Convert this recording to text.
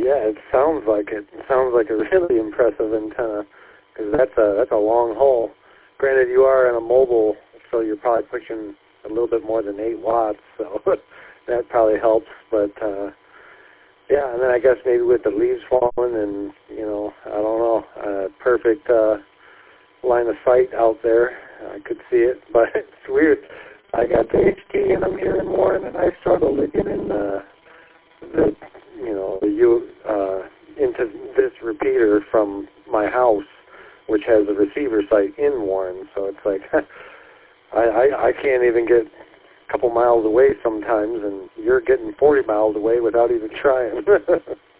Yeah, it sounds like it. It sounds like a really impressive antenna, because that's a long haul. Granted, you are in a mobile, so you're probably pushing a little bit more than 8 watts, so that probably helps. But yeah, and then I guess maybe with the leaves falling and, I don't know, perfect line of sight out there, I could see it. But it's weird. I got the HD and I'm here in Warren, and I struggle to get in into this repeater from my house, which has a receiver site in Warren. So it's like I can't even get a couple miles away sometimes, and you're getting 40 miles away without even trying.